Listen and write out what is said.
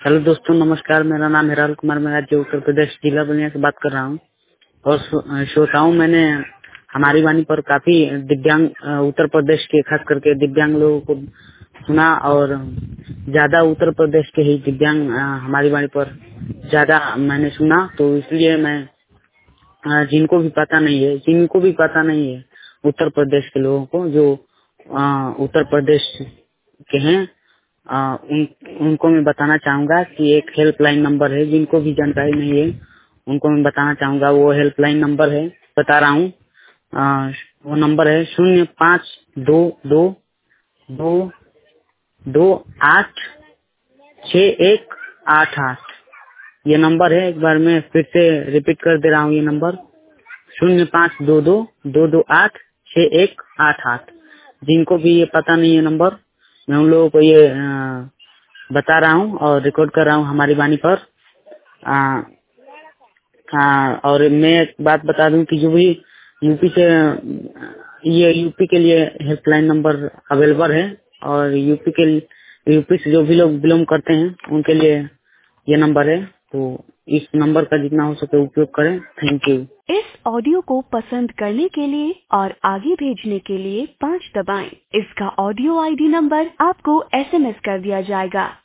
Hello दोस्तों, नमस्कार। मेरा नाम हिराल कुमार, मैं राज्य उत्तर प्रदेश जिला बलिया से बात कर रहा हूँ। और श्रोताओं, मैंने हमारी वाणी पर काफी दिव्यांग उत्तर प्रदेश के, खास करके दिव्यांग लोगों को सुना और ज्यादा उत्तर प्रदेश के ही दिव्यांग हमारी वाणी पर ज्यादा मैंने सुना। तो इसलिए मैं जिनको भी पता नहीं है उत्तर प्रदेश के लोगों को, जो उत्तर प्रदेश के हैं, उनको मैं बताना चाहूंगा कि एक हेल्पलाइन नंबर है। जिनको भी जानकारी नहीं है उनको मैं बताना चाहूंगा, वो हेल्पलाइन नंबर है, बता रहा हूँ। वो नंबर है 0522228188। ये नंबर है। एक बार मैं फिर से रिपीट कर दे रहा हूँ। ये नंबर 0522228188। जिनको भी ये पता नहीं है नंबर, मैं उन लोगों को ये बता रहा हूँ और रिकॉर्ड कर रहा हूँ हमारी वाणी पर। और मैं एक बात बता दूं कि जो भी यूपी से, ये यूपी के लिए हेल्पलाइन नंबर अवेलेबल है। और यूपी से जो भी लोग बिलोंग करते हैं उनके लिए ये नंबर है। तो इस नंबर का जितना हो सके उपयोग करें। Thank you. इस ऑडियो को पसंद करने के लिए और आगे भेजने के लिए 5 दबाएं। इसका ऑडियो आईडी नंबर आपको SMS कर दिया जाएगा।